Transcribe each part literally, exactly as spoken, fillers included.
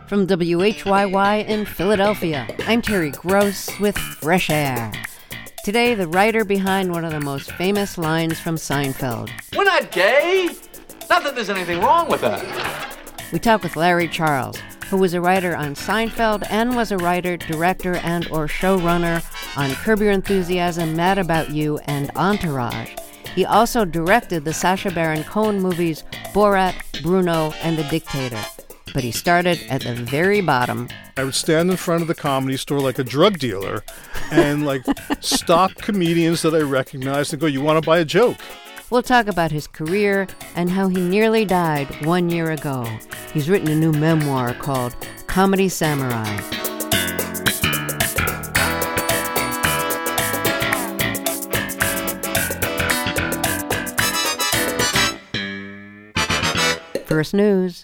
From W H Y Y in Philadelphia, I'm Terry Gross with Fresh Air. Today, the writer behind one of the most famous lines from Seinfeld. We're not gay! Not that there's anything wrong with that. We talk with Larry Charles, who was a writer on Seinfeld and was a writer, director, and or showrunner on Curb Your Enthusiasm, Mad About You, and Entourage. He also directed the Sacha Baron Cohen movies Borat, Bruno, and The Dictator. But he started at the very bottom. I would stand in front of the Comedy Store like a drug dealer and like stop comedians that I recognized and go, "You want to buy a joke?" We'll talk about his career and how he nearly died one year ago. He's written a new memoir called Comedy Samurai. First news.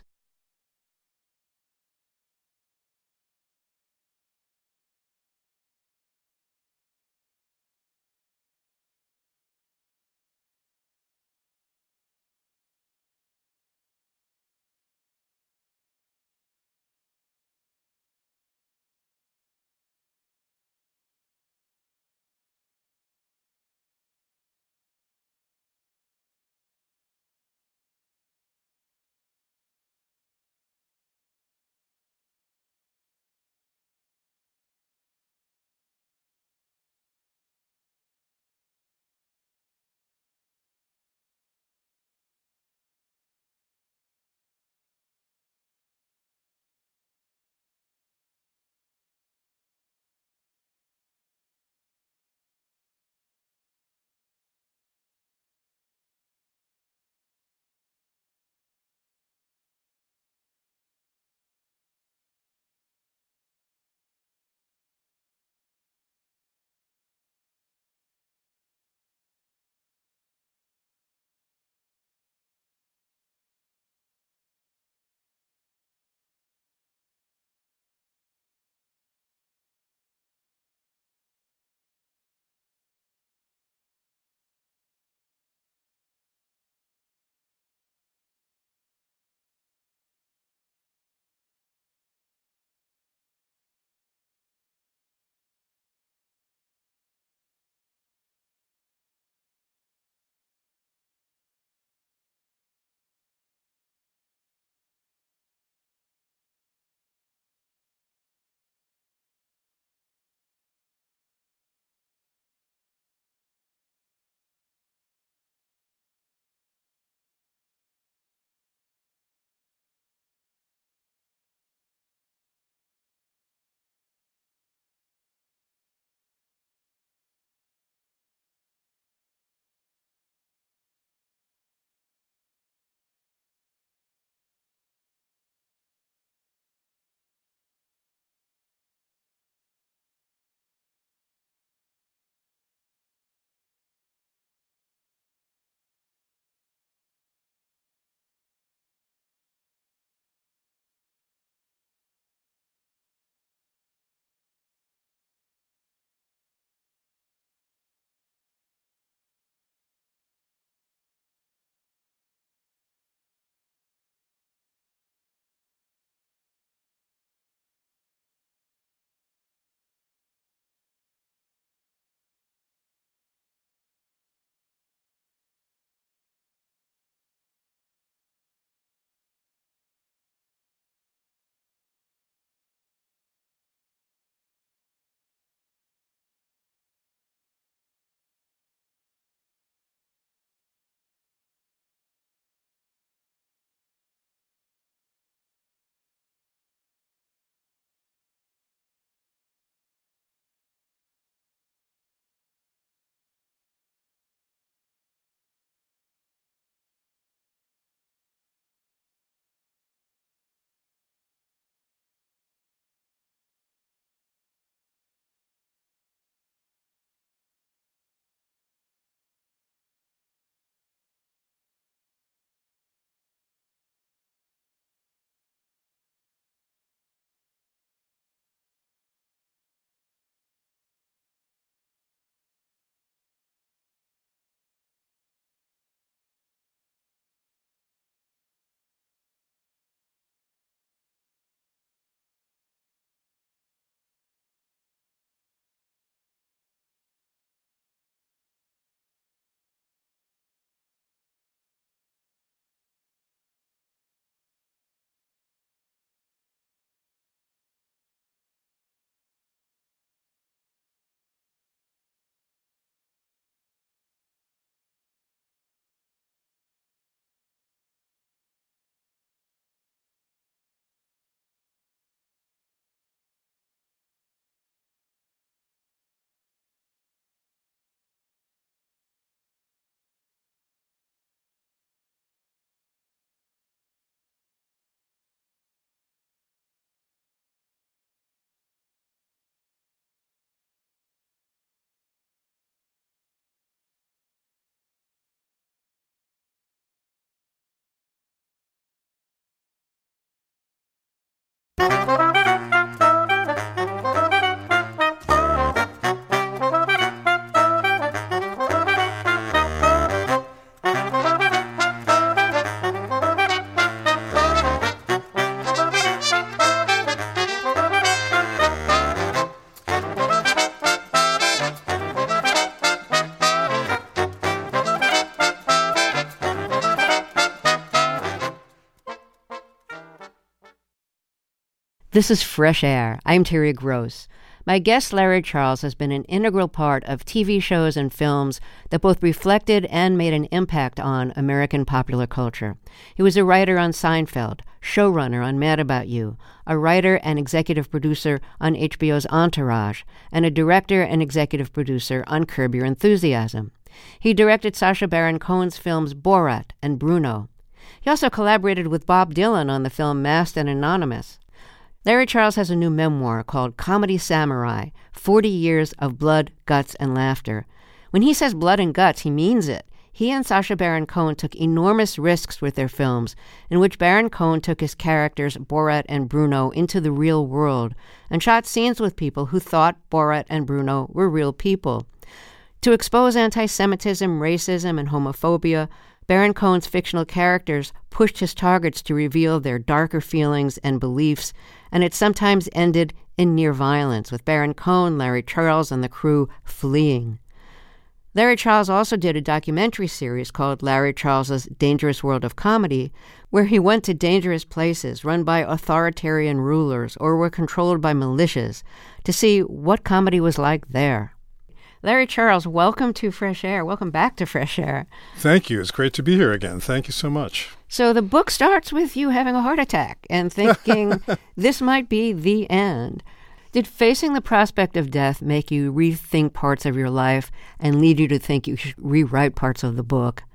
This is Fresh Air. I'm Terry Gross. My guest, Larry Charles, has been an integral part of T V shows and films that both reflected and made an impact on American popular culture. He was a writer on Seinfeld, showrunner on Mad About You, a writer and executive producer on H B O's Entourage, and a director and executive producer on Curb Your Enthusiasm. He directed Sacha Baron Cohen's films Borat and Bruno. He also collaborated with Bob Dylan on the film Masked and Anonymous. Larry Charles has a new memoir called Comedy Samurai, forty years of Blood, Guts, and Laughter. When he says blood and guts, he means it. He and Sacha Baron Cohen took enormous risks with their films, in which Baron Cohen took his characters, Borat and Bruno, into the real world and shot scenes with people who thought Borat and Bruno were real people. To expose anti-Semitism, racism, and homophobia, Baron Cohen's fictional characters pushed his targets to reveal their darker feelings and beliefs, and it sometimes ended in near violence, with Baron Cohen, Larry Charles, and the crew fleeing. Larry Charles also did a documentary series called Larry Charles's Dangerous World of Comedy, where he went to dangerous places run by authoritarian rulers or were controlled by militias to see what comedy was like there. Larry Charles, welcome to Fresh Air. Welcome back to Fresh Air. Thank you. It's great to be here again. Thank you so much. So the book starts with you having a heart attack and thinking this might be the end. Did facing the prospect of death make you rethink parts of your life and lead you to think you should rewrite parts of the book?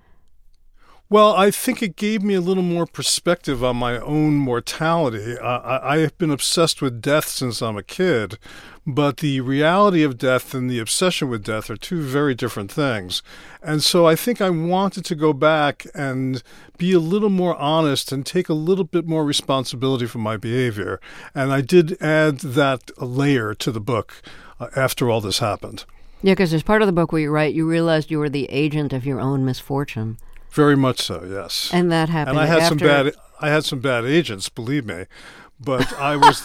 Well, I think it gave me a little more perspective on my own mortality. Uh, I, I have been obsessed with death since I'm a kid, but the reality of death and the obsession with death are two very different things. And so I think I wanted to go back and be a little more honest and take a little bit more responsibility for my behavior. And I did add that layer to the book uh, after all this happened. Yeah, because there's part of the book where you write you realized you were the agent of your own misfortune. Very much so, yes. And that happened. And I had after... some bad. I had some bad agents, believe me, but I was,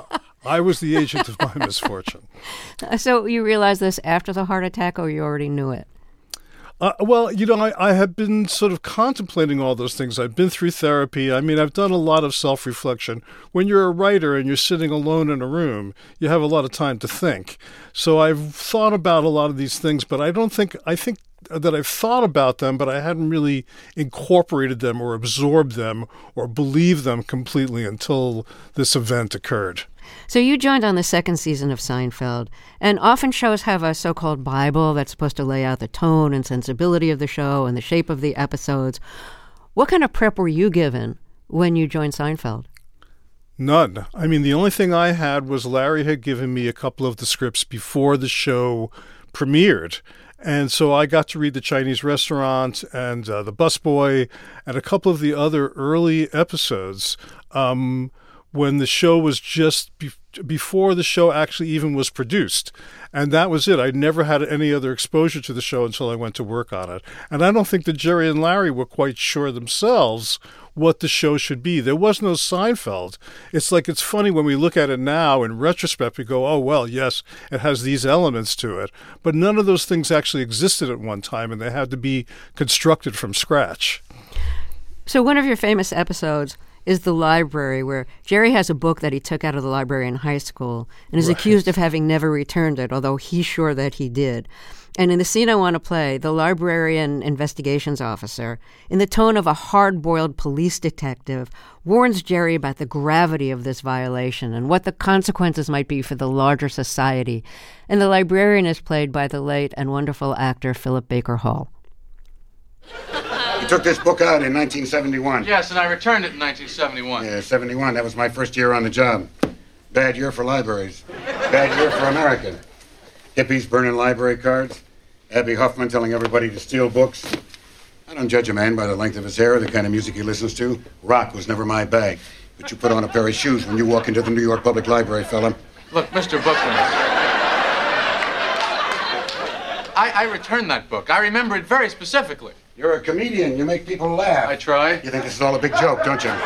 I was the agent of my misfortune. So you realized this after the heart attack, or you already knew it? Uh, well, you know, I, I have been sort of contemplating all those things. I've been through therapy. I mean, I've done a lot of self-reflection. When you're a writer and you're sitting alone in a room, you have a lot of time to think. So I've thought about a lot of these things, but I don't think, I think that I've thought about them, but I hadn't really incorporated them or absorbed them or believed them completely until this event occurred. So you joined on the second season of Seinfeld, and often shows have a so-called Bible that's supposed to lay out the tone and sensibility of the show and the shape of the episodes. What kind of prep were you given when you joined Seinfeld? None. I mean, the only thing I had was Larry had given me a couple of the scripts before the show premiered. And so I got to read The Chinese Restaurant and uh, The Busboy and a couple of the other early episodes um, when the show was just be- before the show actually even was produced. And that was it. I never had any other exposure to the show until I went to work on it. And I don't think that Jerry and Larry were quite sure themselves what the show should be. There was no Seinfeld. It's like, it's funny when we look at it now in retrospect, we go, oh, well, yes, it has these elements to it. But none of those things actually existed at one time, and they had to be constructed from scratch. So one of your famous episodes is The Library, where Jerry has a book that he took out of the library in high school and is right. accused of having never returned it, although he's sure that he did. And in the scene I want to play, the librarian investigations officer, in the tone of a hard-boiled police detective, warns Jerry about the gravity of this violation and what the consequences might be for the larger society. And the librarian is played by the late and wonderful actor Philip Baker Hall. You took this book out in nineteen seventy-one. Yes, and I returned it in nineteen seventy-one. Yeah, seventy-one. That was my first year on the job. Bad year for libraries. Bad year for America. Hippies burning library cards. Abby Hoffman telling everybody to steal books. I don't judge a man by the length of his hair or the kind of music he listens to. Rock was never my bag. But you put on a pair of shoes when you walk into the New York Public Library, fella. Look, Mister Bookman. I, I returned that book. I remember it very specifically. You're a comedian. You make people laugh. I try. You think this is all a big joke, don't you? No,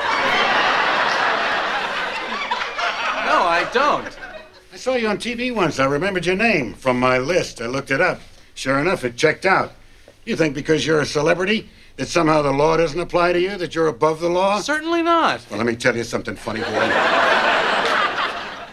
I don't. I saw you on T V once. I remembered your name from my list. I looked it up. Sure enough, it checked out. You think because you're a celebrity that somehow the law doesn't apply to you, that you're above the law? Certainly not. Well, let me tell you something funny, boy.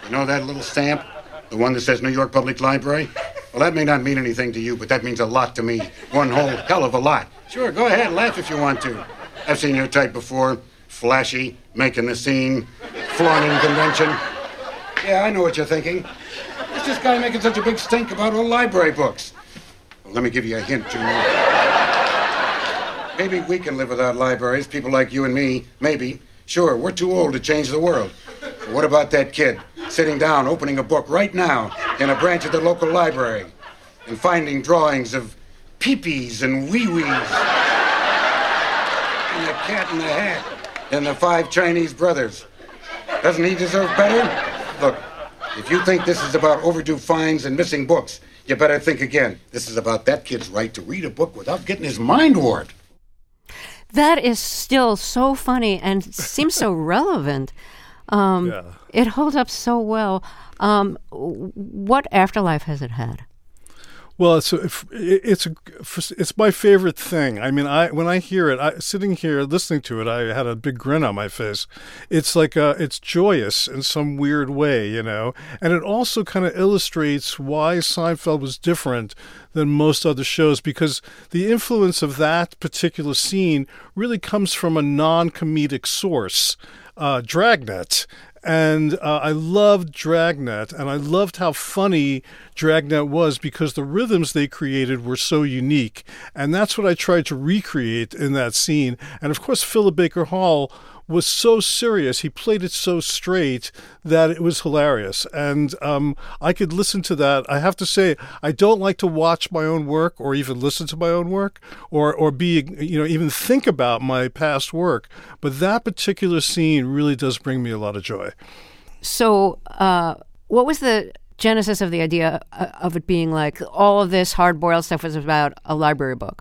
You know that little stamp? The one that says New York Public Library? Well, that may not mean anything to you, but that means a lot to me. One whole hell of a lot. Sure, go ahead, laugh if you want to. I've seen your type before. Flashy, making the scene, flaunting convention. Yeah, I know what you're thinking. What's this guy making such a big stink about old library books? Well, let me give you a hint, Junior. Maybe we can live without libraries, people like you and me. Maybe. Sure, we're too old to change the world. But what about that kid sitting down, opening a book right now in a branch of the local library and finding drawings of peepees and wee-wees and the cat in the hat and the five Chinese brothers? Doesn't he deserve better? Look, if you think this is about overdue fines and missing books, you better think again. This is about that kid's right to read a book without getting his mind warped. That is still so funny and seems so relevant. Um, yeah. It holds up so well. Um, what afterlife has it had? Well, it's a, it's a, it's my favorite thing. I mean, I when I hear it, I, sitting here listening to it, I had a big grin on my face. It's like a, it's joyous in some weird way, you know. And it also kind of illustrates why Seinfeld was different than most other shows, because the influence of that particular scene really comes from a non-comedic source, uh, Dragnet. And uh, I loved Dragnet, and I loved how funny Dragnet was because the rhythms they created were so unique. And that's what I tried to recreate in that scene. And of course, Philip Baker Hall was so serious. He played it so straight that it was hilarious. And um, I could listen to that. I have to say, I don't like to watch my own work or even listen to my own work or, or be, you know, even think about my past work. But that particular scene really does bring me a lot of joy. So uh, what was the genesis of the idea of it being like all of this hard-boiled stuff was about a library book?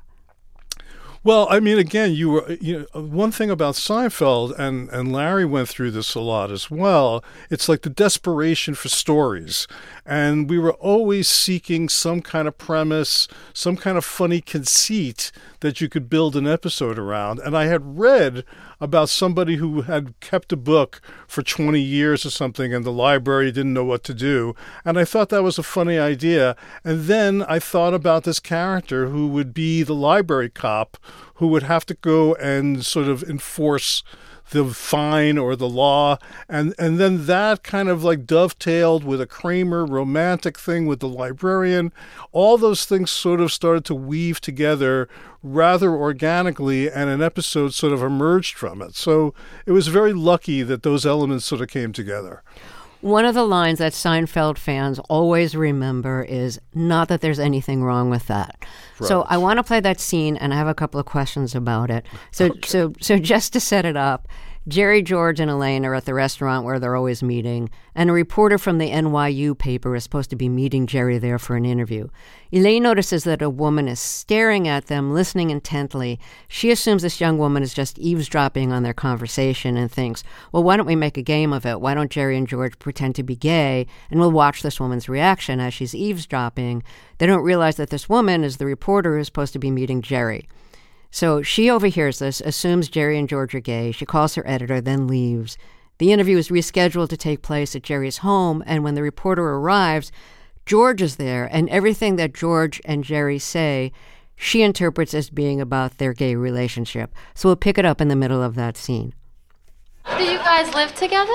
Well, I mean, again, you were you know, one thing about Seinfeld, and, and Larry went through this a lot as well, it's like the desperation for stories. And we were always seeking some kind of premise, some kind of funny conceit that you could build an episode around. And I had read about somebody who had kept a book for twenty years or something, and the library didn't know what to do. And I thought that was a funny idea. And then I thought about this character who would be the library cop who would have to go and sort of enforce the fine or the law. And, and then that kind of like dovetailed with a Kramer romantic thing with the librarian. All those things sort of started to weave together rather organically, and an episode sort of emerged from it. So it was very lucky that those elements sort of came together. One of the lines that Seinfeld fans always remember is, not that there's anything wrong with that. Right. So I want to play that scene, and I have a couple of questions about it. So, okay. so, so just to set it up, Jerry, George, and Elaine are at the restaurant where they're always meeting, and a reporter from the N Y U paper is supposed to be meeting Jerry there for an interview. Elaine notices that a woman is staring at them, listening intently. She assumes this young woman is just eavesdropping on their conversation and thinks, well, why don't we make a game of it? Why don't Jerry and George pretend to be gay, and we'll watch this woman's reaction as she's eavesdropping. They don't realize that this woman is the reporter who's supposed to be meeting Jerry. So she overhears this, assumes Jerry and George are gay. She calls her editor, then leaves. The interview is rescheduled to take place at Jerry's home, and when the reporter arrives, George is there, and everything that George and Jerry say, she interprets as being about their gay relationship. So we'll pick it up in the middle of that scene. Do you guys live together?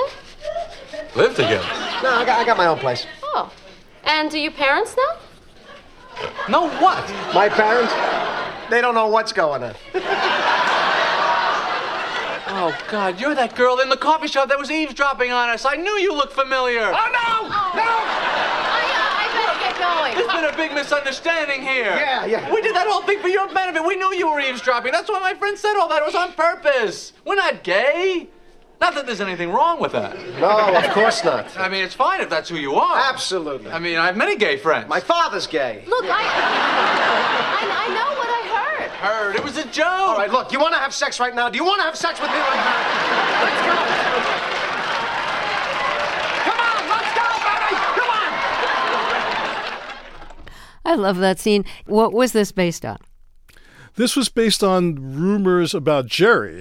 Live together? No, I got, I got my own place. Oh. And do your parents know? No what? My parents? They don't know what's going on. Oh, God, you're that girl in the coffee shop that was eavesdropping on us. I knew you looked familiar. Oh, no! Oh. No! I, uh, I better get going. There's been a big misunderstanding here. Yeah, yeah. We did that whole thing for your benefit. We knew you were eavesdropping. That's why my friend said all that. It was on purpose. We're not gay. Not that there's anything wrong with that. No, of course not. I mean, it's fine if that's who you are. Absolutely. I mean, I have many gay friends. My father's gay. Look, I, I, I know what I heard. Heard. It was a joke. All right, look, you want to have sex right now? Do you want to have sex with me right now? Let's go. Come on, let's go, baby. Come on. I love that scene. What was this based on? This was based on rumors about Jerry.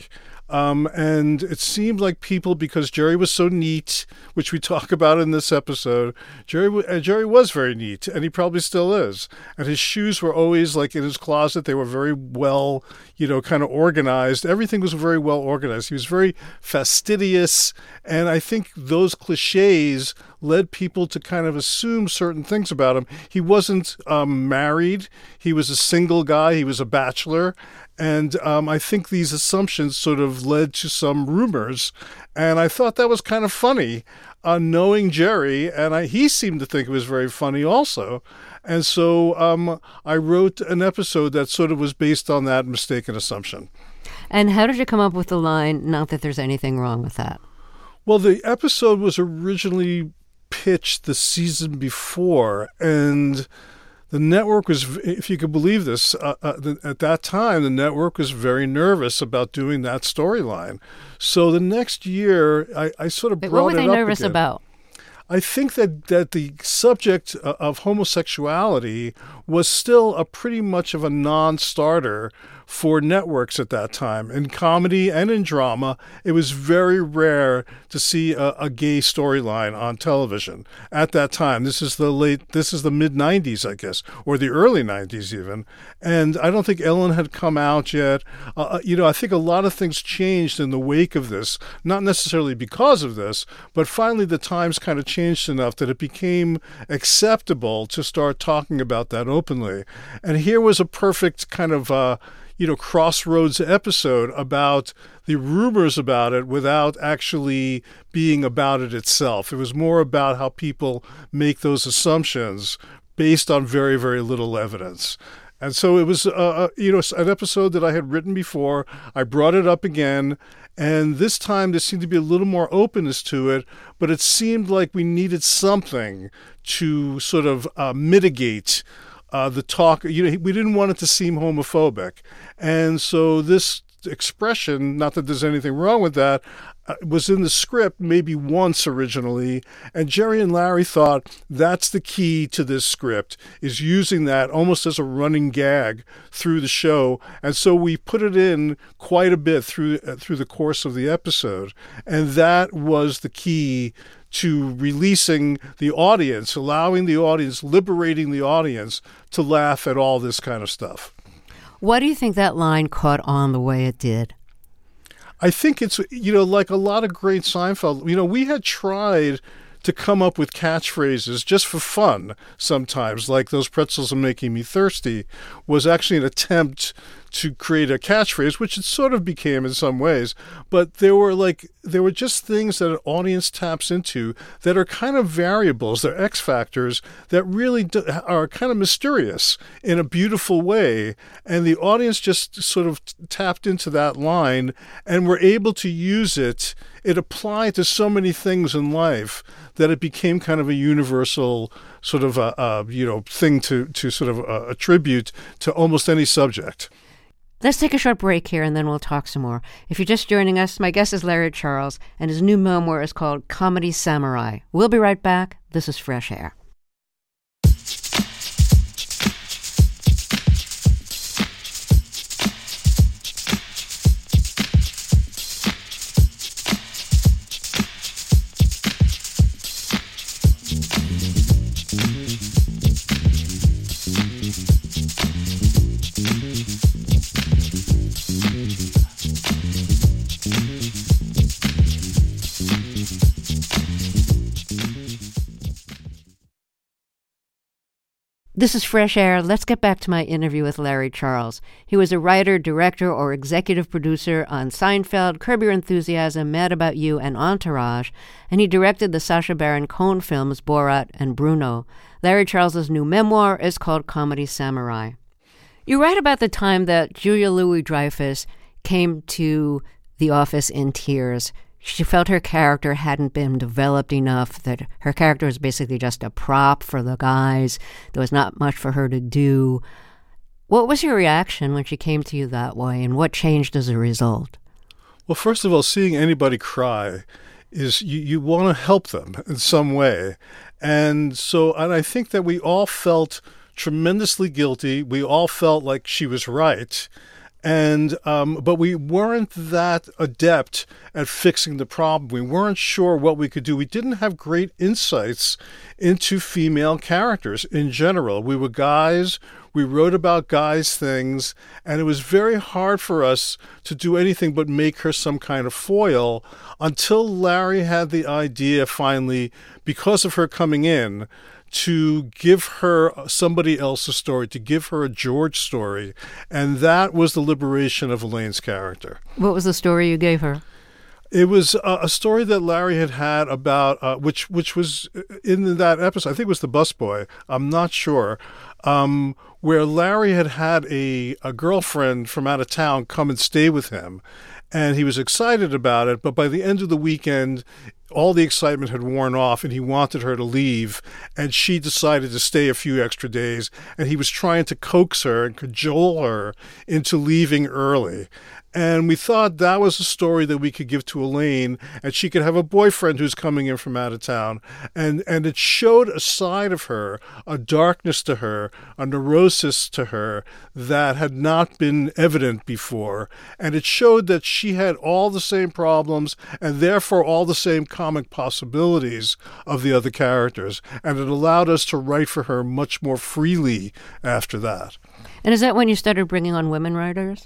Um, and it seemed like people, because Jerry was so neat, which we talk about in this episode, Jerry uh, Jerry was very neat, and he probably still is. And his shoes were always like in his closet. They were very well, you know, kind of organized. Everything was very well organized. He was very fastidious. And I think those cliches led people to kind of assume certain things about him. He wasn't um, married. He was a single guy. He was a bachelor. And um, I think these assumptions sort of led to some rumors. And I thought that was kind of funny, uh, knowing Jerry. And I, he seemed to think it was very funny also. And so um, I wrote an episode that sort of was based on that mistaken assumption. And how did you come up with the line, not that there's anything wrong with that? Well, the episode was originally pitched the season before, and the network was, if you could believe this, uh, uh, the, at that time, the network was very nervous about doing that storyline. So the next year, I, I sort of Wait, brought what were it they up nervous again. about? I think that, that the subject of homosexuality was still a pretty much of a non-starter for networks at that time. In comedy and in drama, it was very rare to see a, a gay storyline on television at that time. This is the late, this is the mid nineties, I guess, or the early nineties even. And I don't think Ellen had come out yet. Uh, you know, I think a lot of things changed in the wake of this, not necessarily because of this, but finally the times kind of changed enough that it became acceptable to start talking about that openly. And here was a perfect kind of, uh, you know, crossroads episode about the rumors about it without actually being about it itself. It was more about how people make those assumptions based on very, very little evidence. And so it was, uh, you know, an episode that I had written before. I brought it up again, and this time there seemed to be a little more openness to it, but it seemed like we needed something to sort of uh, mitigate Uh, the talk. You know, we didn't want it to seem homophobic. And so this expression, not that there's anything wrong with that, uh, was in the script maybe once originally. And Jerry and Larry thought that's the key to this script, is using that almost as a running gag through the show. And so we put it in quite a bit through, uh, through the course of the episode. And that was the key to releasing the audience, allowing the audience, liberating the audience to laugh at all this kind of stuff. Why do you think that line caught on the way it did? I think it's, you know, like a lot of great Seinfeld, you know, we had tried to come up with catchphrases just for fun sometimes, like those pretzels are making me thirsty was actually an attempt to create a catchphrase, which it sort of became in some ways. But there were like, there were just things that an audience taps into that are kind of variables. They're X factors that really do, are kind of mysterious in a beautiful way. And the audience just sort of tapped into that line and were able to use it. It applied to so many things in life that it became kind of a universal sort of a, a you know thing to to sort of uh, attribute to almost any subject. Let's take a short break here and then we'll talk some more. If you're just joining us, my guest is Larry Charles, and his new memoir is called Comedy Samurai. We'll be right back. This is Fresh Air. This is Fresh Air. Let's get back to my interview with Larry Charles. He was a writer, director, or executive producer on Seinfeld, Curb Your Enthusiasm, Mad About You, and Entourage, and he directed the Sacha Baron Cohen films Borat and Bruno. Larry Charles's new memoir is called Comedy Samurai. You write about the time that Julia Louis-Dreyfus came to the office in tears. She felt her character hadn't been developed enough, that her character was basically just a prop for the guys. There was not much for her to do. What was your reaction when she came to you that way, and what changed as a result? Well, first of all, seeing anybody cry is you, you want to help them in some way. And so, and I think that we all felt tremendously guilty. We all felt like she was right. And um, but we weren't that adept at fixing the problem. We weren't sure what we could do. We didn't have great insights into female characters in general. We were guys. We wrote about guys' things, and it was very hard for us to do anything but make her some kind of foil until Larry had the idea finally, because of her coming in, to give her somebody else's story, to give her a George story. And that was the liberation of Elaine's character. What was the story you gave her? It was a, a story that Larry had had about, uh, which which was in that episode, I think it was The Busboy, I'm not sure, um, where Larry had had a, a girlfriend from out of town come and stay with him. And he was excited about it, but by the end of the weekend, all the excitement had worn off and he wanted her to leave, and she decided to stay a few extra days, and he was trying to coax her and cajole her into leaving early. And we thought that was a story that we could give to Elaine, and she could have a boyfriend who's coming in from out of town. And, and it showed a side of her, a darkness to her, a neurosis to her that had not been evident before. And it showed that she had all the same problems and therefore all the same comic possibilities of the other characters. And it allowed us to write for her much more freely after that. And is that when you started bringing on women writers?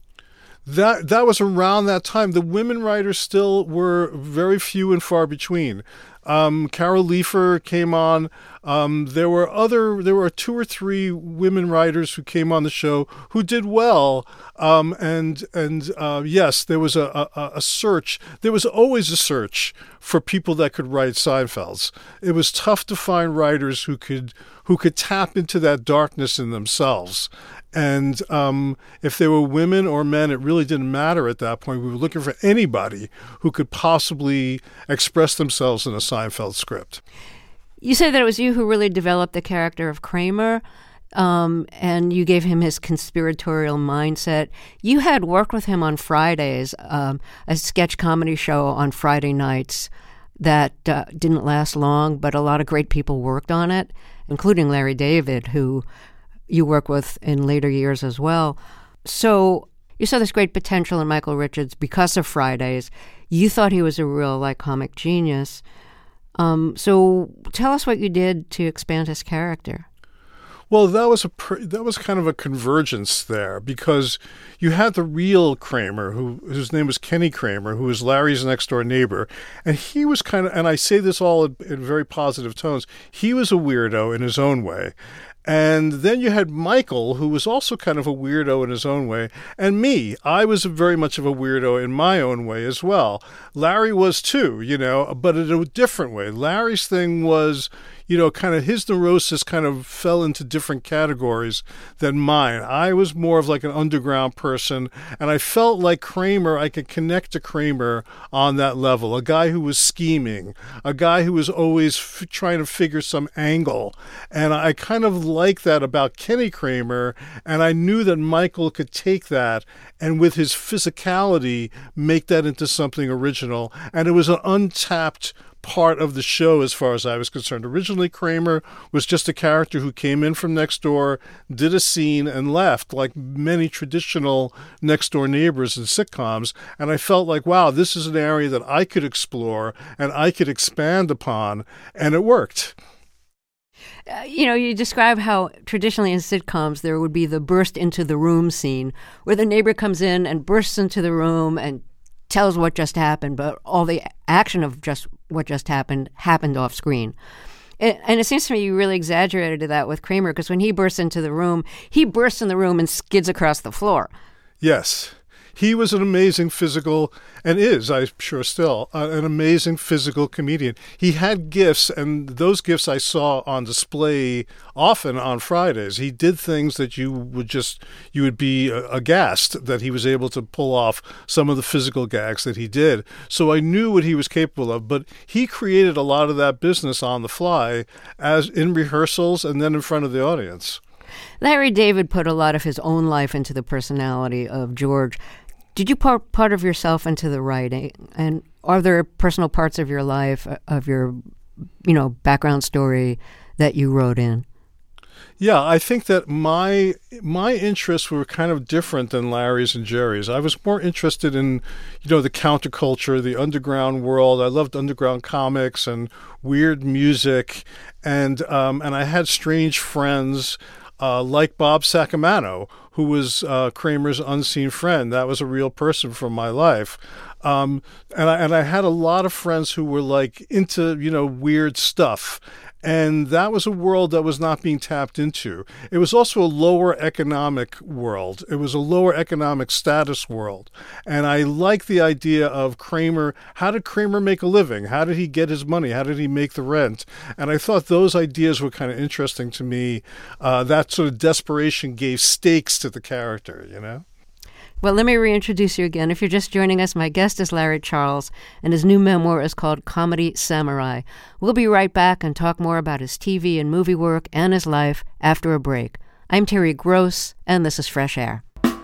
That that was around that time. The women writers still were very few and far between. Um, Carol Leifer came on. Um, there were other. There were two or three women writers who came on the show who did well. Um, and and uh, yes, there was a, a, a search. There was always a search for people that could write Seinfelds. It was tough to find writers who could who could tap into that darkness in themselves. And um, if they were women or men, it really didn't matter at that point. We were looking for anybody who could possibly express themselves in a Seinfeld script. You say that it was you who really developed the character of Kramer, um, and you gave him his conspiratorial mindset. You had worked with him on Fridays, um, a sketch comedy show on Friday nights that uh, didn't last long, but a lot of great people worked on it, including Larry David, who you work with in later years as well. So you saw this great potential in Michael Richards because of Fridays. You thought he was a real, like, comic genius. Um, so tell us what you did to expand his character. Well, that was a pr- that was kind of a convergence there, because you had the real Kramer, who whose name was Kenny Kramer, who was Larry's next door neighbor, and he was kind of, and I say this all in, in very positive tones, he was a weirdo in his own way. And then you had Michael, who was also kind of a weirdo in his own way. And me, I was very much of a weirdo in my own way as well. Larry was too, you know, but in a different way. Larry's thing was, you know, kind of his neurosis kind of fell into different categories than mine. I was more of like an underground person, and I felt like Kramer, I could connect to Kramer on that level. A guy who was scheming, a guy who was always f- trying to figure some angle. And I kind of like that about Kenny Kramer, and I knew that Michael could take that and with his physicality make that into something original. And it was an untapped part of the show as far as I was concerned. Originally, Kramer was just a character who came in from next door, did a scene, and left, like many traditional next door neighbors in sitcoms. And I felt like, wow, this is an area that I could explore and I could expand upon, and it worked. Uh, you know, you describe how traditionally in sitcoms there would be the burst into the room scene where the neighbor comes in and bursts into the room and tells what just happened, but all the action of just what just happened happened off screen. And, and it seems to me you really exaggerated that with Kramer, because when he bursts into the room, he bursts in the room and skids across the floor. Yes. He was an amazing physical, and is, I'm sure still, uh, an amazing physical comedian. He had gifts, and those gifts I saw on display often on Fridays. He did things that you would just, you would be uh, aghast that he was able to pull off some of the physical gags that he did. So I knew what he was capable of, but he created a lot of that business on the fly as in rehearsals and then in front of the audience. Larry David put a lot of his own life into the personality of George. Did you put part of yourself into the writing? And are there personal parts of your life, of your, you know, background story that you wrote in? Yeah, I think that my my interests were kind of different than Larry's and Jerry's. I was more interested in, you know, the counterculture, the underground world. I loved underground comics and weird music, and um, and I had strange friends uh, like Bob Sacamano, who was uh, Kramer's unseen friend. That was a real person from my life. Um, and I and I had a lot of friends who were like into, you know, weird stuff. And that was a world that was not being tapped into. It was also a lower economic world. It was a lower economic status world. And I like the idea of Kramer. How did Kramer make a living? How did he get his money? How did he make the rent? And I thought those ideas were kind of interesting to me. Uh, that sort of desperation gave stakes to the character, you know? Well, let me reintroduce you again. If you're just joining us, my guest is Larry Charles, and his new memoir is called Comedy Samurai. We'll be right back and talk more about his T V and movie work and his life after a break. I'm Terry Gross, and this is Fresh Air.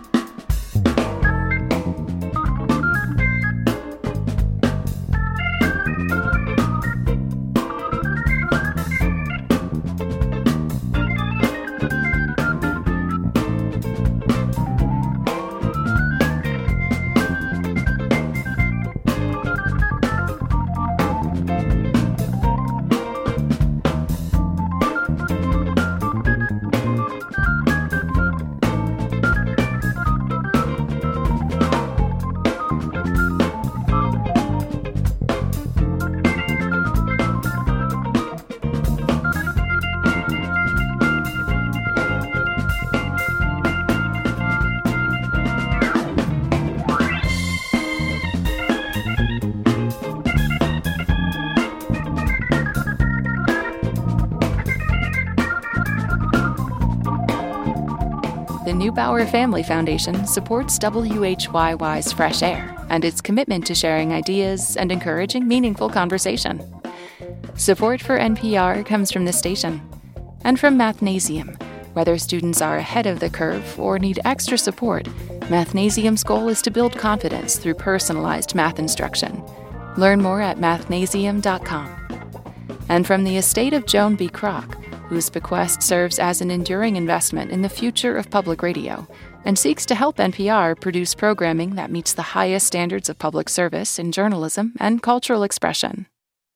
The Neubauer Family Foundation supports W H Y Y's Fresh Air and its commitment to sharing ideas and encouraging meaningful conversation. Support for N P R comes from this station and from Mathnasium. Whether students are ahead of the curve or need extra support, Mathnasium's goal is to build confidence through personalized math instruction. Learn more at mathnasium dot com. And from the estate of Joan B. Kroc, whose bequest serves as an enduring investment in the future of public radio and seeks to help N P R produce programming that meets the highest standards of public service in journalism and cultural expression.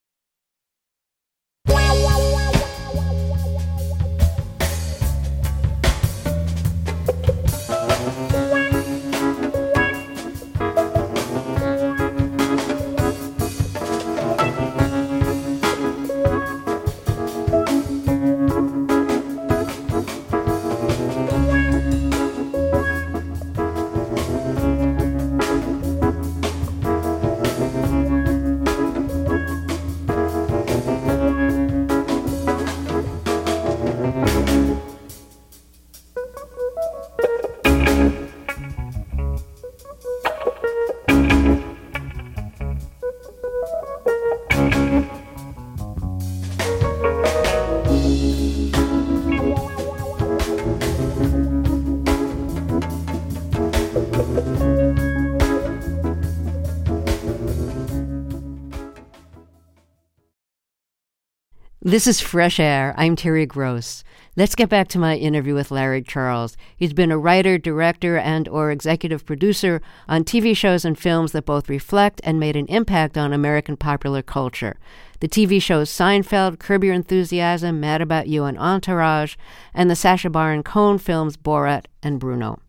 This is Fresh Air. I'm Terry Gross. Let's get back to my interview with Larry Charles. He's been a writer, director, and or executive producer on T V shows and films that both reflect and made an impact on American popular culture. The T V shows Seinfeld, Curb Your Enthusiasm, Mad About You, and Entourage, and the Sacha Baron Cohen films Borat and Bruno.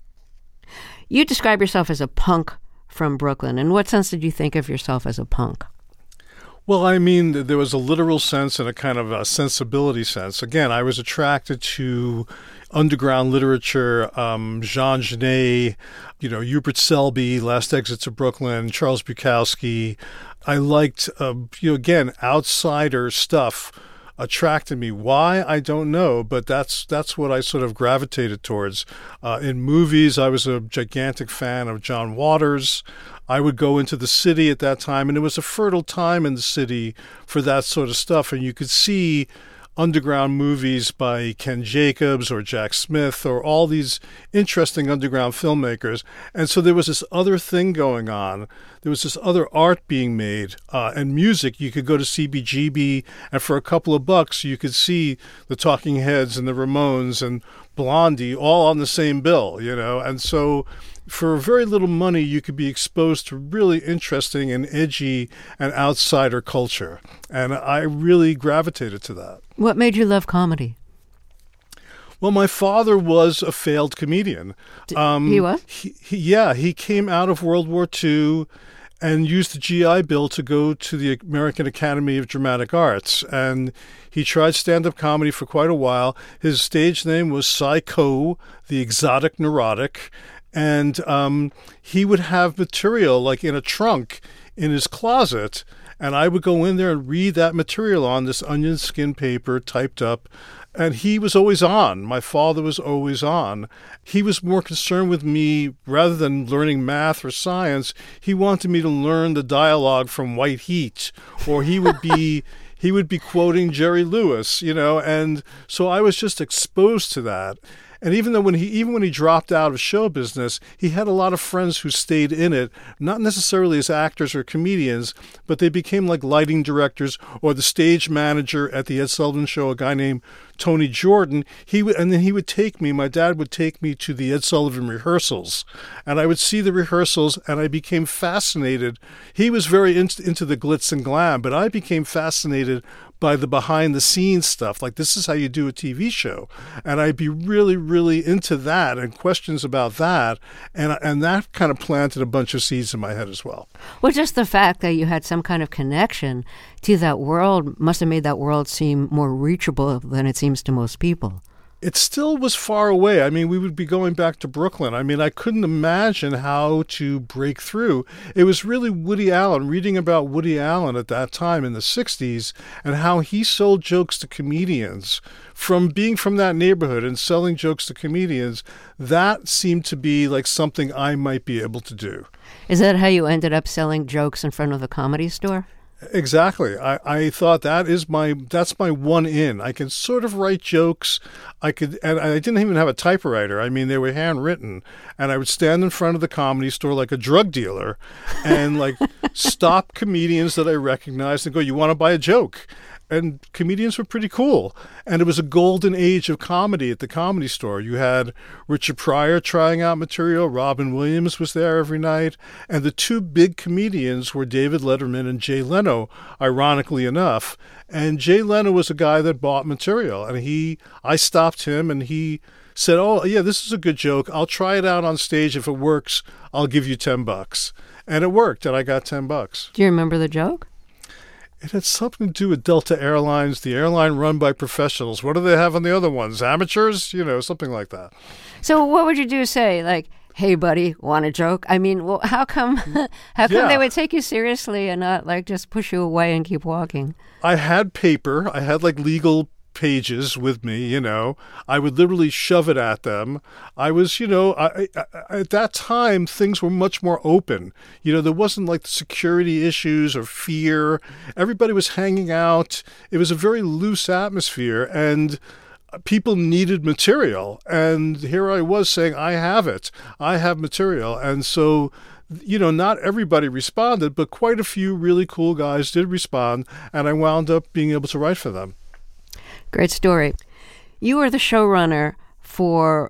You describe yourself as a punk from Brooklyn. In what sense did you think of yourself as a punk? Well, I mean, there was a literal sense and a kind of a sensibility sense. Again, I was attracted to underground literature, um, Jean Genet, you know, Hubert Selby, Last Exit to Brooklyn, Charles Bukowski. I liked, uh, you know, again, outsider stuff attracted me. Why? I don't know, but that's that's what I sort of gravitated towards. Uh, in movies, I was a gigantic fan of John Waters. I would go into the city at that time, and it was a fertile time in the city for that sort of stuff. And you could see underground movies by Ken Jacobs or Jack Smith or all these interesting underground filmmakers. And so there was this other thing going on. There was this other art being made uh, and music. You could go to C B G B and for a couple of bucks you could see the Talking Heads and the Ramones and Blondie all on the same bill, you know. And so for very little money, you could be exposed to really interesting and edgy and outsider culture. And I really gravitated to that. What made you love comedy? Well, my father was a failed comedian. Um, he was? He, he, yeah, he came out of World War Two and used the G I Bill to go to the American Academy of Dramatic Arts. And he tried stand-up comedy for quite a while. His stage name was Psycho, the Exotic Neurotic. And um, he would have material like in a trunk in his closet, and I would go in there and read that material on this onion skin paper typed up. And he was always on. My father was always on. He was more concerned with me rather than learning math or science. He wanted me to learn the dialogue from White Heat, or he would be he would be quoting Jerry Lewis, you know. And so I was just exposed to that. And even though when he even when he dropped out of show business, he had a lot of friends who stayed in it, not necessarily as actors or comedians, but they became like lighting directors or the stage manager at the Ed Sullivan Show, a guy named Tony Jordan. He would, and then he would take me, my dad would take me to the Ed Sullivan rehearsals, and I would see the rehearsals, and I became fascinated. He was very in, into the glitz and glam, but I became fascinated by the behind-the-scenes stuff, like this is how you do a T V show. And I'd be really, really into that and questions about that, and and that kind of planted a bunch of seeds in my head as well. Well, just the fact that you had some kind of connection to that world must have made that world seem more reachable than it seems to most people. It still was far away. I mean, we would be going back to Brooklyn. I mean, I couldn't imagine how to break through. It was really Woody Allen, reading about Woody Allen at that time in the sixties and how he sold jokes to comedians. From being from that neighborhood and selling jokes to comedians, that seemed to be like something I might be able to do. Is that how you ended up selling jokes in front of the Comedy Store? Exactly. I, I thought that is my that's my one in. I can sort of write jokes. I could, and I didn't even have a typewriter. I mean, they were handwritten, and I would stand in front of the Comedy Store like a drug dealer, and like stop comedians that I recognized and go, "You want to buy a joke?" And comedians were pretty cool. And it was a golden age of comedy at the Comedy Store. You had Richard Pryor trying out material. Robin Williams was there every night. And the two big comedians were David Letterman and Jay Leno, ironically enough. And Jay Leno was a guy that bought material. And he, I stopped him and he said, "Oh, yeah, this is a good joke. I'll try it out on stage. If it works, I'll give you ten bucks. And it worked, and I got ten bucks. Do you remember the joke? It had something to do with Delta Airlines, the airline run by professionals. What do they have on the other ones? Amateurs? You know, something like that. So what would you do? Say, like, "Hey, buddy, want a joke?" I mean, well, how come how come Yeah. they would take you seriously and not, like, just push you away and keep walking? I had paper. I had, like, legal pages with me, you know. I would literally shove it at them. I was, you know, I, I, at that time, things were much more open. You know, there wasn't like the security issues or fear. Everybody was hanging out. It was a very loose atmosphere, and people needed material. And here I was saying, I have it. I have material. And so, you know, not everybody responded, but quite a few really cool guys did respond, and I wound up being able to write for them. Great story. You were the showrunner for,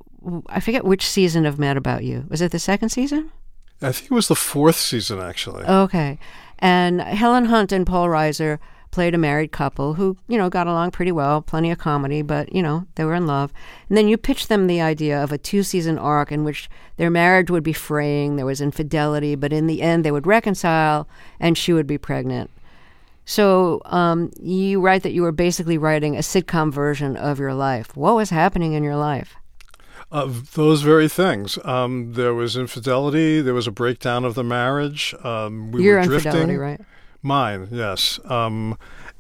I forget which season of Mad About You. Was it the second season? I think it was the fourth season, actually. Okay. And Helen Hunt and Paul Reiser played a married couple who, you know, got along pretty well, plenty of comedy, but, you know, they were in love. And then you pitched them the idea of a two-season arc in which their marriage would be fraying, there was infidelity, but in the end they would reconcile and she would be pregnant. So um, you write that you were basically writing a sitcom version of your life. What was happening in your life? Uh, those very things. Um, there was infidelity. There was a breakdown of the marriage. Um, we Your were drifting. infidelity, right? Mine, yes. Um,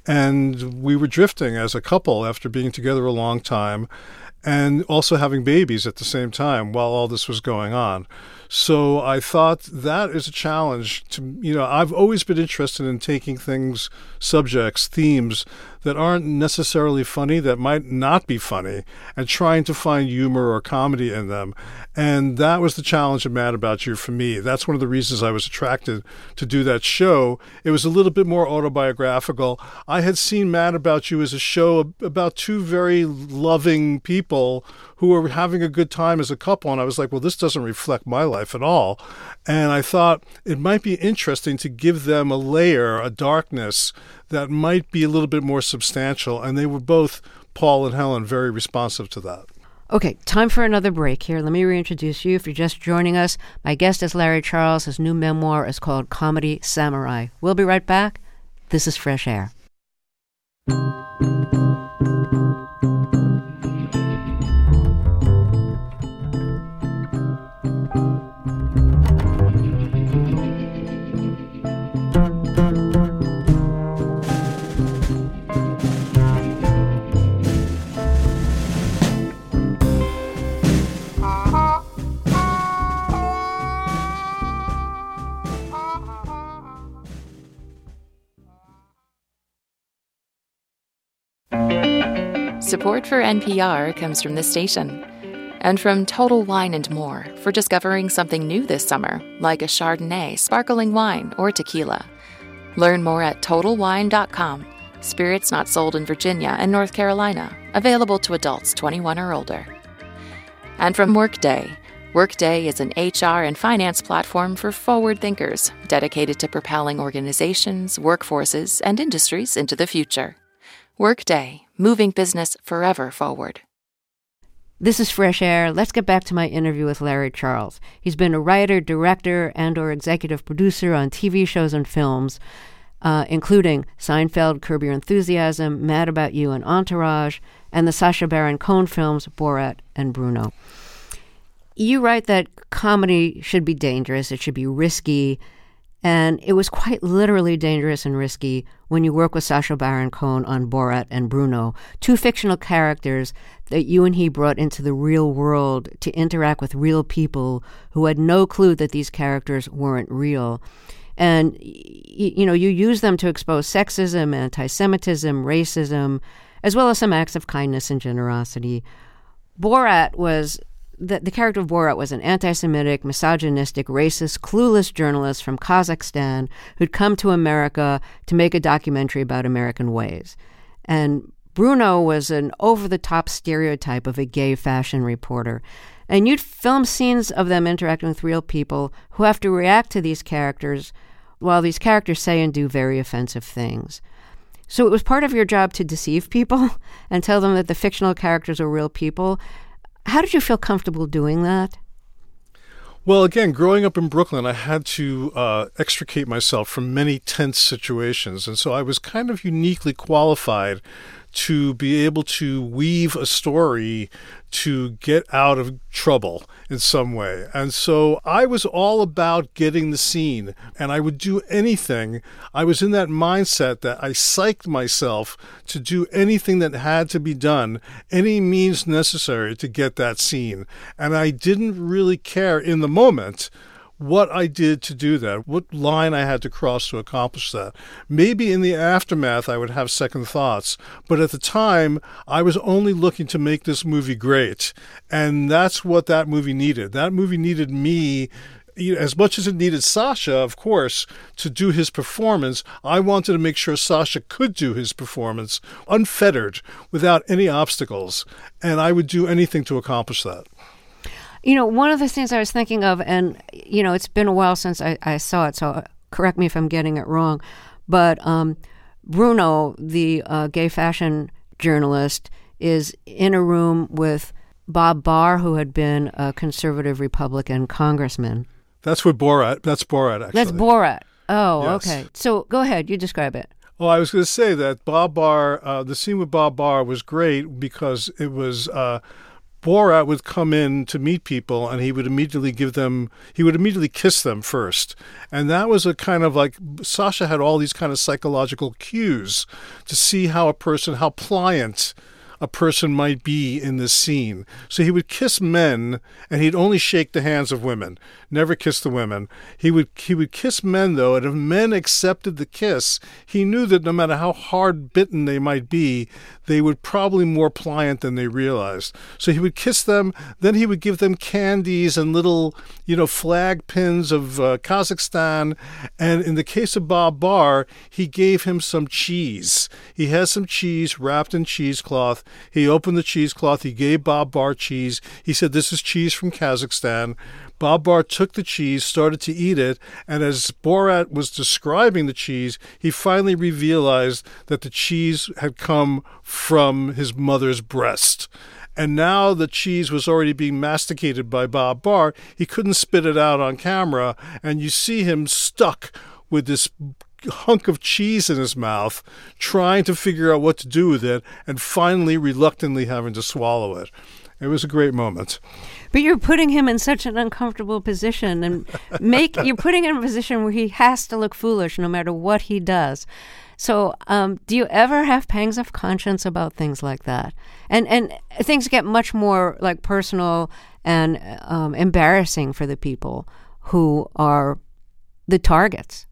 and we were drifting as a couple after being together a long time and also having babies at the same time while all this was going on. So I thought that is a challenge to, you know, I've always been interested in taking things, subjects, themes that aren't necessarily funny, that might not be funny, and trying to find humor or comedy in them. And that was the challenge of Mad About You for me. That's one of the reasons I was attracted to do that show. It was a little bit more autobiographical. I had seen Mad About You as a show about two very loving people who were having a good time as a couple, and I was like, well, this doesn't reflect my life at all. And I thought it might be interesting to give them a layer, a darkness that might be a little bit more substantial, and they were both, Paul and Helen, very responsive to that. Okay, time for another break here. Let me reintroduce you. If you're just joining us, my guest is Larry Charles. His new memoir is called Comedy Samurai. We'll be right back. This is Fresh Air. Support for N P R comes from this station and from Total Wine and More for discovering something new this summer, like a Chardonnay, sparkling wine, or tequila. Learn more at total wine dot com. Spirits not sold in Virginia and North Carolina. Available to adults twenty-one or older. And from Workday. Workday is an H R and finance platform for forward thinkers dedicated to propelling organizations, workforces, and industries into the future. Workday, moving business forever forward. This is Fresh Air. Let's get back to my interview with Larry Charles. He's been a writer, director, and or executive producer on T V shows and films, uh, including Seinfeld, Curb Your Enthusiasm, Mad About You, and Entourage, and the Sacha Baron Cohen films Borat and Bruno. You write that comedy should be dangerous, it should be risky, and it was quite literally dangerous and risky when you work with Sacha Baron Cohen on Borat and Bruno, two fictional characters that you and he brought into the real world to interact with real people who had no clue that these characters weren't real. And, you know, you use them to expose sexism, anti-Semitism, racism, as well as some acts of kindness and generosity. Borat was... The, the character of Borat was an anti-Semitic, misogynistic, racist, clueless journalist from Kazakhstan who'd come to America to make a documentary about American ways. And Bruno was an over-the-top stereotype of a gay fashion reporter. And you'd film scenes of them interacting with real people who have to react to these characters while these characters say and do very offensive things. So it was part of your job to deceive people and tell them that the fictional characters are real people. How did you feel comfortable doing that? Well, again, growing up in Brooklyn, I had to uh, extricate myself from many tense situations. And so I was kind of uniquely qualified to be able to weave a story to get out of trouble in some way. And so I was all about getting the scene, and I would do anything. I was in that mindset that I psyched myself to do anything that had to be done, any means necessary to get that scene. And I didn't really care in the moment what I did to do that, what line I had to cross to accomplish that. Maybe in the aftermath I would have second thoughts, but at the time I was only looking to make this movie great, and that's what that movie needed. That movie needed me, as much as it needed Sacha, of course, to do his performance. I wanted to make sure Sacha could do his performance unfettered, without any obstacles, and I would do anything to accomplish that. You know, one of the things I was thinking of, and, you know, it's been a while since I, I saw it, so correct me if I'm getting it wrong, but um, Bruno, the uh, gay fashion journalist, is in a room with Bob Barr, who had been a conservative Republican congressman. That's what Borat, that's Borat, actually. That's Borat. Oh, yes. Okay. So go ahead, you describe it. Well, I was going to say that Bob Barr, uh, the scene with Bob Barr was great because it was... Uh, Borat would come in to meet people, and he would immediately give them, he would immediately kiss them first. And that was a kind of like, Sacha had all these kind of psychological cues to see how a person, how pliant a person might be in this scene. So he would kiss men, and he'd only shake the hands of women, never kiss the women. He would he would kiss men, though, and if men accepted the kiss, he knew that no matter how hard bitten they might be, they would probably more pliant than they realized. So he would kiss them, then he would give them candies and little, you know, flag pins of uh, Kazakhstan. And in the case of Bob Barr, he gave him some cheese. He had some cheese wrapped in cheesecloth. He opened the cheesecloth. He gave Bob Barr cheese. He said, "This is cheese from Kazakhstan." Bob Barr took the cheese, started to eat it, and as Borat was describing the cheese, he finally realized that the cheese had come from his mother's breast. And now the cheese was already being masticated by Bob Barr. He couldn't spit it out on camera, and you see him stuck with this hunk of cheese in his mouth, trying to figure out what to do with it, and finally reluctantly having to swallow it. It was a great moment. But you're putting him in such an uncomfortable position, and make you're putting him in a position where he has to look foolish no matter what he does. So, um, do you ever have pangs of conscience about things like that? And and things get much more like personal and um, embarrassing for the people who are the targets.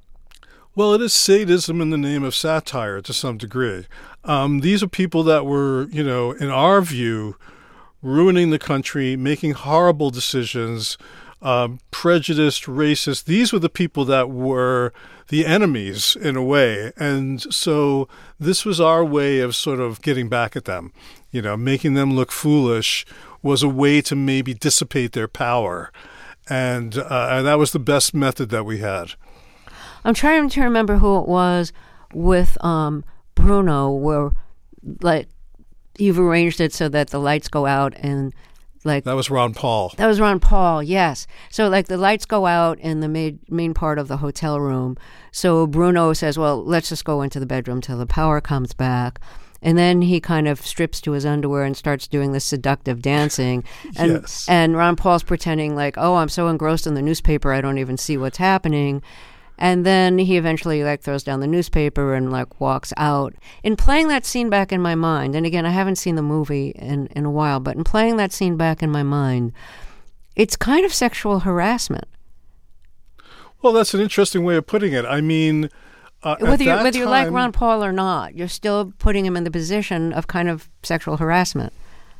Well, it is sadism in the name of satire to some degree. Um, these are people that were, you know, in our view, ruining the country, making horrible decisions, um, prejudiced, racist. These were the people that were the enemies in a way. And so this was our way of sort of getting back at them. You know, making them look foolish was a way to maybe dissipate their power. And, uh, and that was the best method that we had. I'm trying to remember who it was with um, Bruno, where like you've arranged it so that the lights go out and like that was Ron Paul. That was Ron Paul, yes. So like the lights go out in the main main part of the hotel room. So Bruno says, "Well, let's just go into the bedroom till the power comes back." And then he kind of strips to his underwear and starts doing this seductive dancing. And Yes. and Ron Paul's pretending like, "Oh, I'm so engrossed in the newspaper, I don't even see what's happening." And then he eventually like throws down the newspaper and like walks out. In playing that scene back in my mind, and again, I haven't seen the movie in, in a while, but in playing that scene back in my mind, it's kind of sexual harassment. Well, that's an interesting way of putting it. I mean, uh, whether you at that whether you like time- Ron Paul or not, you're still putting him in the position of kind of sexual harassment.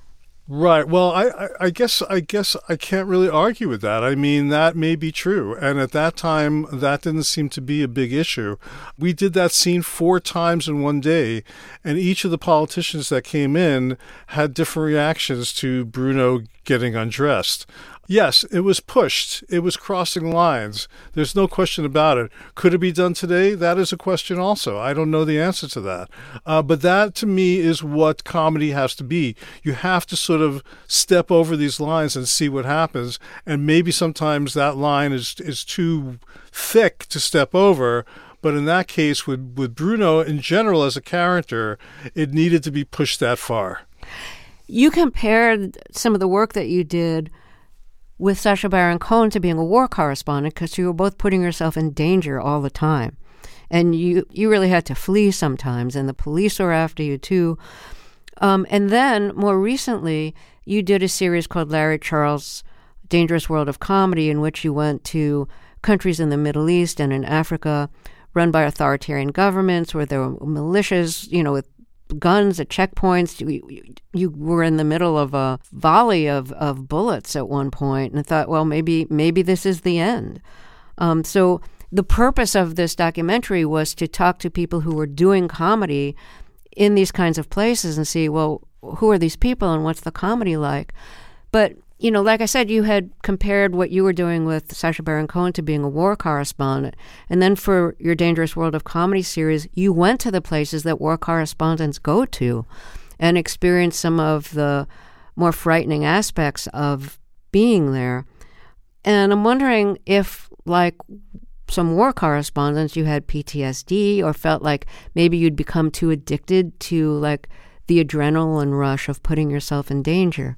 Right. Well, I, I, I guess I guess I can't really argue with that. I mean, that may be true. And at that time, that didn't seem to be a big issue. We did that scene four times in one day, and each of the politicians that came in had different reactions to Bruno getting undressed. Yes, it was pushed. It was crossing lines. There's no question about it. Could it be done today? That is a question also. I don't know the answer to that. Uh, but that, to me, is what comedy has to be. You have to sort of step over these lines and see what happens. And maybe sometimes that line is is too thick to step over. But in that case, with, with Bruno, in general, as a character, it needed to be pushed that far. You compared some of the work that you did with Sacha Baron Cohen to being a war correspondent because you were both putting yourself in danger all the time. And you, you really had to flee sometimes, and the police were after you too. Um, and then, more recently, you did a series called Larry Charles' Dangerous World of Comedy, in which you went to countries in the Middle East and in Africa run by authoritarian governments where there were militias, you know, with guns at checkpoints. You, you were in the middle of a volley of, of bullets at one point, and I thought, well, maybe maybe this is the end. Um, so the purpose of this documentary was to talk to people who were doing comedy in these kinds of places and see, well, who are these people and what's the comedy like? But, you know, like I said, you had compared what you were doing with Sacha Baron Cohen to being a war correspondent. And then for your Dangerous World of Comedy series, you went to the places that war correspondents go to and experienced some of the more frightening aspects of being there. And I'm wondering if, like some war correspondents, you had P T S D or felt like maybe you'd become too addicted to, like, the adrenaline rush of putting yourself in danger.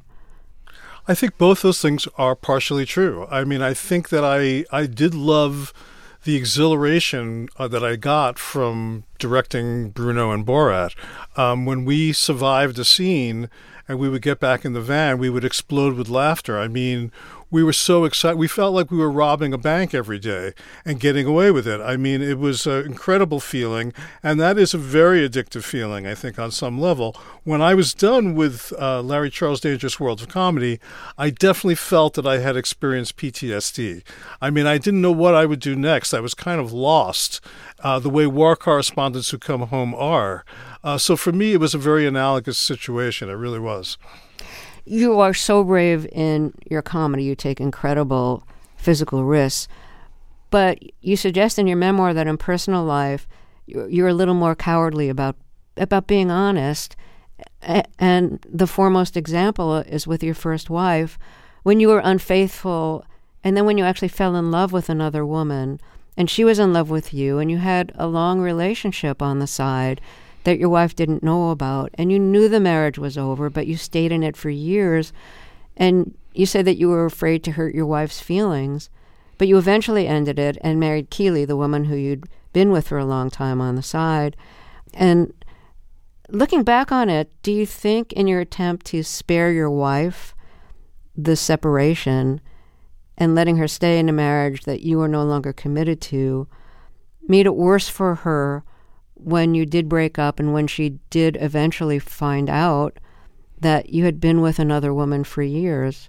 I think both those things are partially true. I mean, I think that I, I did love the exhilaration uh, that I got from directing Bruno and Borat. Um, when we survived a scene and we would get back in the van, we would explode with laughter. I mean, we were so excited. We felt like we were robbing a bank every day and getting away with it. I mean, it was an incredible feeling, and that is a very addictive feeling, I think, on some level. When I was done with uh, Larry Charles' Dangerous World of Comedy, I definitely felt that I had experienced P T S D. I mean, I didn't know what I would do next. I was kind of lost, uh, the way war correspondents who come home are. Uh, so for me, it was a very analogous situation. It really was. You are so brave in your comedy. You take incredible physical risks. But you suggest in your memoir that in personal life, you're a little more cowardly about about being honest. And the foremost example is with your first wife, when you were unfaithful, and then when you actually fell in love with another woman, and she was in love with you, and you had a long relationship on the side that your wife didn't know about, and you knew the marriage was over, but you stayed in it for years, and you said that you were afraid to hurt your wife's feelings, but you eventually ended it and married Keely, the woman who you'd been with for a long time on the side. And looking back on it, do you think in your attempt to spare your wife the separation and letting her stay in a marriage that you were no longer committed to made it worse for her when you did break up and when she did eventually find out that you had been with another woman for years?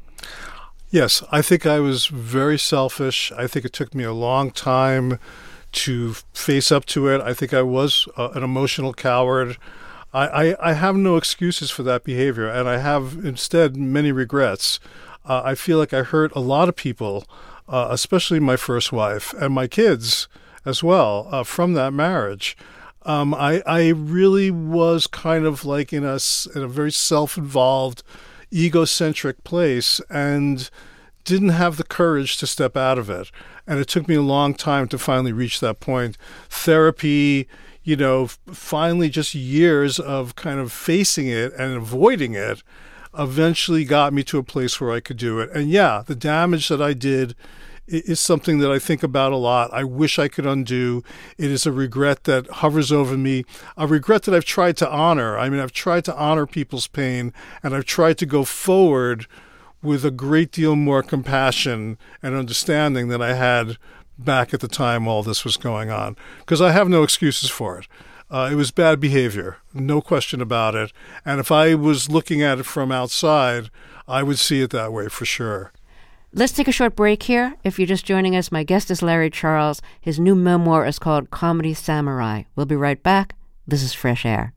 Yes, I think I was very selfish. I think it took me a long time to face up to it. I think I was uh, an emotional coward. I, I, I have no excuses for that behavior, and I have instead many regrets. Uh, I feel like I hurt a lot of people, uh, especially my first wife and my kids as well, uh, from that marriage. Um, I, I really was kind of like in a, in a very self-involved, egocentric place and didn't have the courage to step out of it. And it took me a long time to finally reach that point. Therapy, you know, finally just years of kind of facing it and avoiding it eventually got me to a place where I could do it. And yeah, the damage that I did is something that I think about a lot. I wish I could undo. It is a regret that hovers over me, a regret that I've tried to honor. I mean, I've tried to honor people's pain, and I've tried to go forward with a great deal more compassion and understanding than I had back at the time all this was going on, because I have no excuses for it. Uh, it was bad behavior, no question about it. And if I was looking at it from outside, I would see it that way for sure. Let's take a short break here. If you're just joining us, my guest is Larry Charles. His new memoir is called Comedy Samurai. We'll be right back. This is Fresh Air.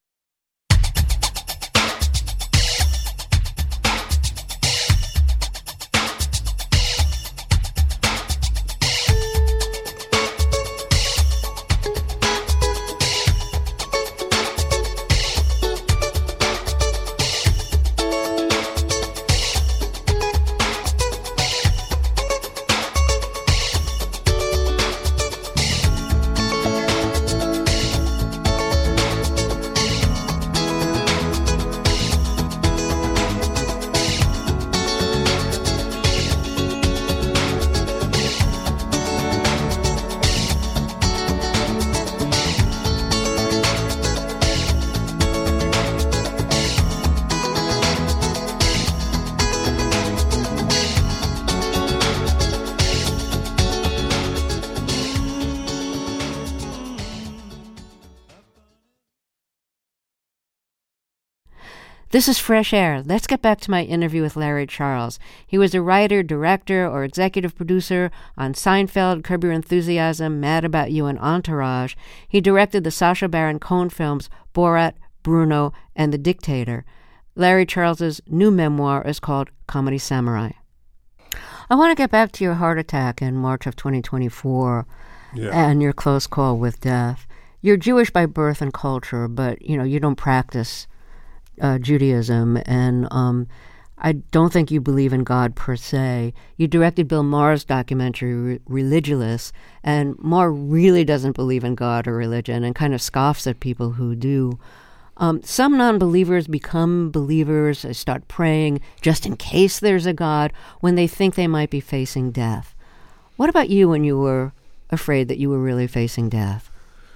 This is Fresh Air. Let's get back to my interview with Larry Charles. He was a writer, director, or executive producer on Seinfeld, Curb Your Enthusiasm, Mad About You, and Entourage. He directed the Sacha Baron Cohen films Borat, Bruno, and The Dictator. Larry Charles's new memoir is called Comedy Samurai. I want to get back to your heart attack in March of twenty twenty-four yeah. and your close call with death. You're Jewish by birth and culture, but you know you don't practice Uh, Judaism, and um, I don't think you believe in God per se. You directed Bill Maher's documentary, Re- Religulous, and Maher really doesn't believe in God or religion and kind of scoffs at people who do. Um, some non-believers become believers, they start praying just in case there's a God when they think they might be facing death. What about you when you were afraid that you were really facing death?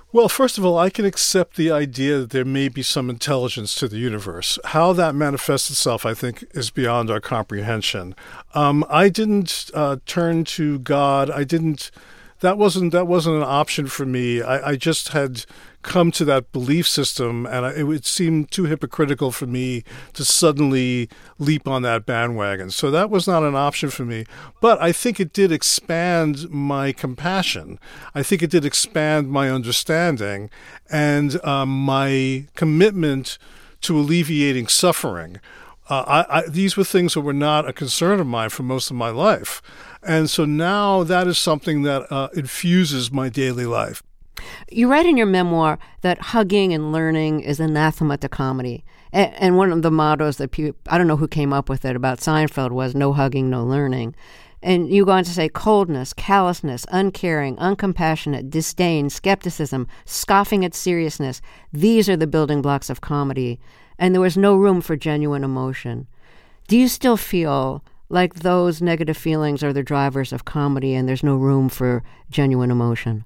Well, first of all, I can accept the idea that there may be some intelligence to the universe. How that manifests itself, I think, is beyond our comprehension. Um, I didn't uh, turn to God. I didn't. That wasn't that wasn't an option for me. I, I just had come to that belief system, and I, it would seem too hypocritical for me to suddenly leap on that bandwagon. So that was not an option for me. But I think it did expand my compassion. I think it did expand my understanding and um, my commitment to alleviating suffering. Uh, I, I, these were things that were not a concern of mine for most of my life. And so now that is something that uh, infuses my daily life. You write in your memoir that hugging and learning is anathema to comedy. And, and one of the mottos that people, I don't know who came up with it about Seinfeld, was no hugging, no learning. And you go on to say coldness, callousness, uncaring, uncompassionate, disdain, skepticism, scoffing at seriousness. These are the building blocks of comedy. And there was no room for genuine emotion. Do you still feel like those negative feelings are the drivers of comedy and there's no room for genuine emotion?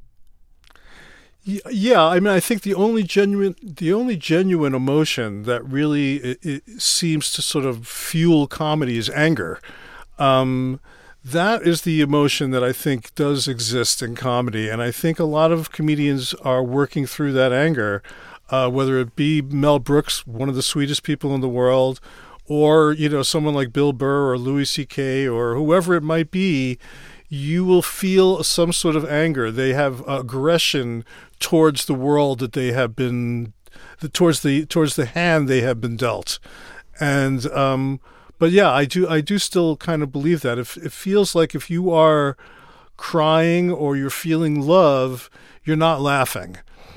Yeah, I mean, I think the only genuine, the only genuine emotion that really it, it seems to sort of fuel comedy is anger. Um, that is the emotion that I think does exist in comedy, and I think a lot of comedians are working through that anger, uh, whether it be Mel Brooks, one of the sweetest people in the world, or you know someone like Bill Burr or Louis C K or whoever it might be. You will feel some sort of anger. They have aggression towards the world that they have been, towards the towards the hand they have been dealt, and um, but yeah, I do I do still kind of believe that. If it feels like if you are crying or you're feeling love, you're not laughing.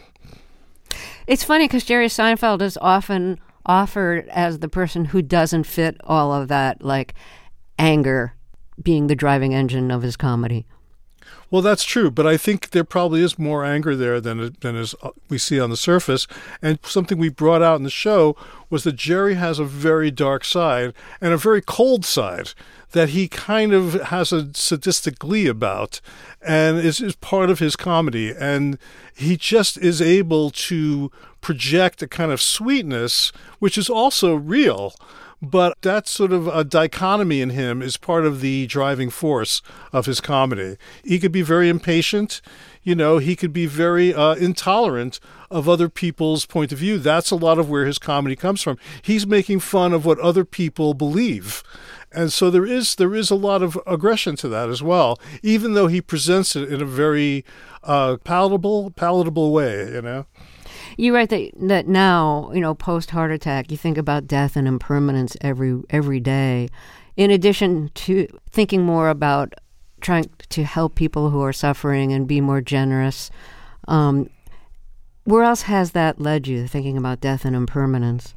It's funny because Jerry Seinfeld is often offered as the person who doesn't fit all of that, like anger being the driving engine of his comedy. Well, that's true, but I think there probably is more anger there than than is we see on the surface. And something we brought out in the show was that Jerry has a very dark side and a very cold side that he kind of has a sadistic glee about, and is, is part of his comedy. And he just is able to project a kind of sweetness, which is also real. But that sort of a dichotomy in him is part of the driving force of his comedy. He could be very impatient, you know, he could be very uh, intolerant of other people's point of view. That's a lot of where his comedy comes from. He's making fun of what other people believe. And so there is there is a lot of aggression to that as well, even though he presents it in a very uh, palatable, palatable way, you know. You write that that now, you know, post heart attack, you think about death and impermanence every every day. In addition to thinking more about trying to help people who are suffering and be more generous, um, where else has that led you, thinking about death and impermanence?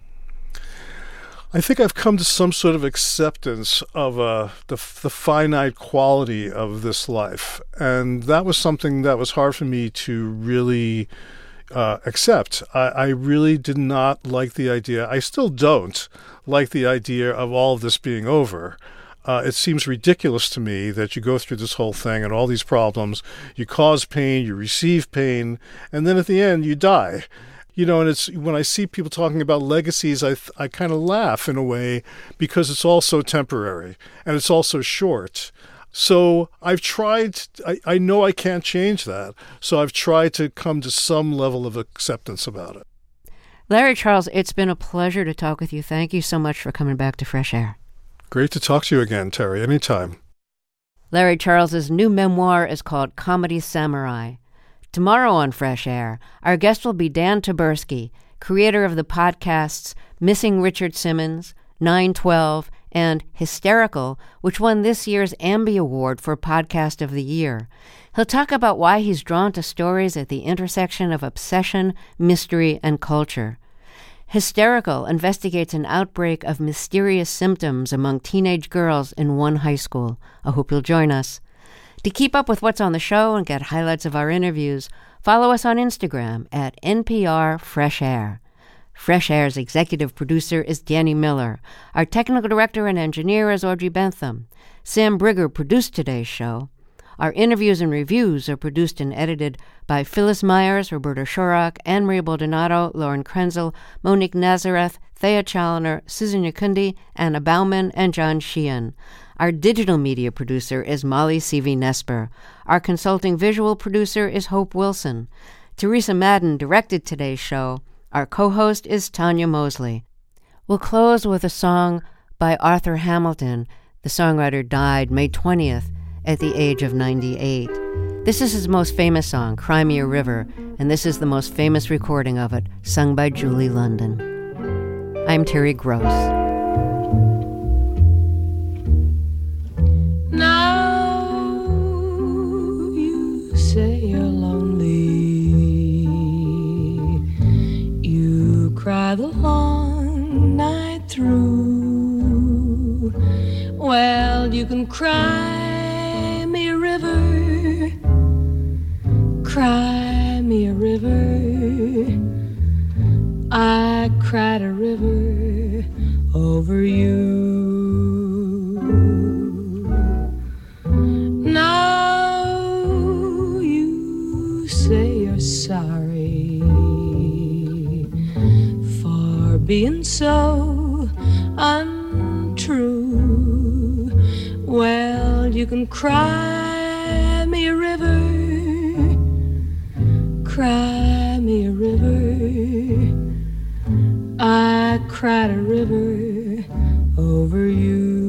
I think I've come to some sort of acceptance of uh, the the finite quality of this life, and that was something that was hard for me to really Uh, accept. I, I really did not like the idea. I still don't like the idea of all of this being over. Uh, it seems ridiculous to me that you go through this whole thing and all these problems, you cause pain, you receive pain, and then at the end you die. You know, and it's when I see people talking about legacies, I I kind of laugh in a way because it's all so temporary and it's also short. So I've tried, I, I know I can't change that, so I've tried to come to some level of acceptance about it. Larry Charles, it's been a pleasure to talk with you. Thank you so much for coming back to Fresh Air. Great to talk to you again, Terry, anytime. Larry Charles's new memoir is called Comedy Samurai. Tomorrow on Fresh Air, our guest will be Dan Taberski, creator of the podcasts Missing Richard Simmons, nine twelve, and Hysterical, which won this year's Ambie Award for Podcast of the Year. He'll talk about why he's drawn to stories at the intersection of obsession, mystery, and culture. Hysterical investigates an outbreak of mysterious symptoms among teenage girls in one high school. I hope you'll join us. To keep up with what's on the show and get highlights of our interviews, follow us on Instagram at N P R Fresh Air. Fresh Air's executive producer is Danny Miller. Our technical director and engineer is Audrey Bentham. Sam Brigger produced today's show. Our interviews and reviews are produced and edited by Phyllis Myers, Roberta Shorak, Anne-Marie Baldonado, Lauren Krenzel, Monique Nazareth, Thea Challoner, Susan Yakundi, Anna Bauman, and John Sheehan. Our digital media producer is Molly C V Nesper. Our consulting visual producer is Hope Wilson. Teresa Madden directed today's show. Our co-host is Tanya Mosley. We'll close with a song by Arthur Hamilton. The songwriter died May twentieth at the age of ninety-eight. This is his most famous song, Cry Me a River, and this is the most famous recording of it, sung by Julie London. I'm Terry Gross. Now you say you're lonely. You cry the long night through. Well, you can cry me a river. Cry me a river. I cried a river over you. Now you say you're sorry for being so untrue. Well, you can cry me a river. Cry me a river. I cried a river over you.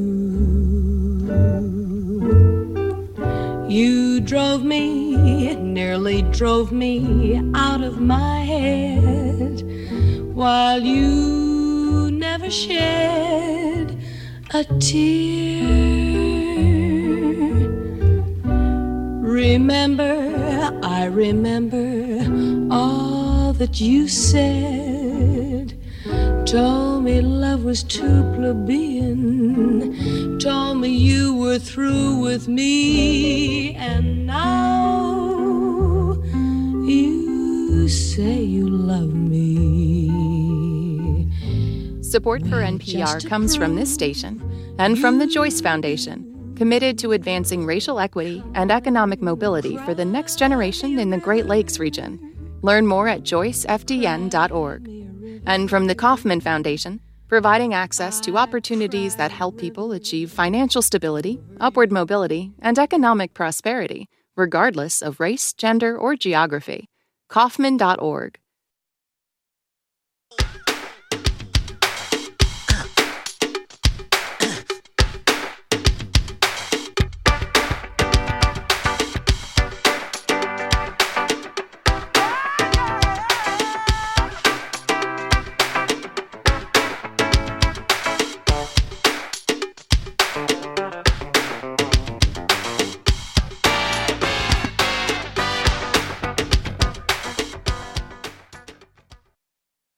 You drove me, nearly drove me out of my head, while you never shed a tear. Remember, I remember all that you said. Told me love was too plebeian. Told me you were through with me. And now you say you love me. Support for N P R comes from this station and from the Joyce Foundation, committed to advancing racial equity and economic mobility for the next generation in the Great Lakes region. Learn more at joyce f d n dot org. And from the Kauffman Foundation, providing access to opportunities that help people achieve financial stability, upward mobility, and economic prosperity, regardless of race, gender, or geography. Kauffman dot org.